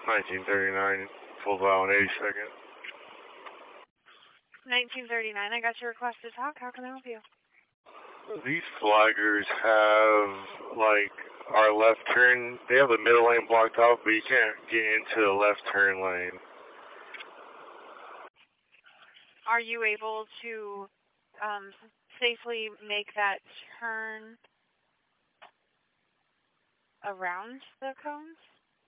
1939, full valve and 82nd. 1939, I got your request to talk. How can I help you? These flaggers have, like, our left turn. They have the middle lane blocked off, but you can't get into the left turn lane. Are you able to safely make that turn around the cones?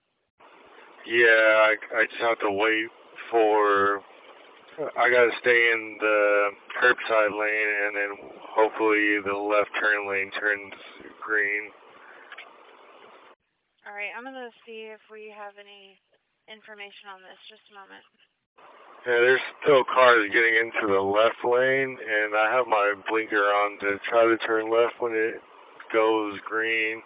Yeah, I just have to wait for... I gotta stay in the curbside lane, and then hopefully the left turn lane turns green. All right, I'm gonna see if we have any information on this. Just a moment. Yeah, there's still cars getting into the left lane, and I have my blinker on to try to turn left when it goes green.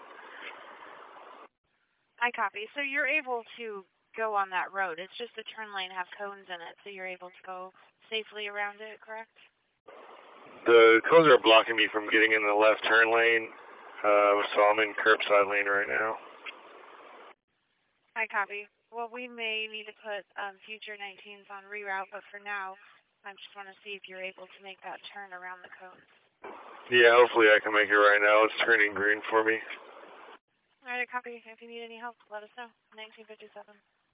I copy. So you're able to go on that road. It's just the turn lane have cones in it, so you're able to go safely around it, correct? The cones are blocking me from getting in the left turn lane, so I'm in curbside lane right now. I copy. Well, we may need to put future 19s on reroute, but for now, I just want to see if you're able to make that turn around the cones. Yeah, hopefully I can make it right now. It's turning green for me. All right, I copy. If you need any help, let us know. 1957.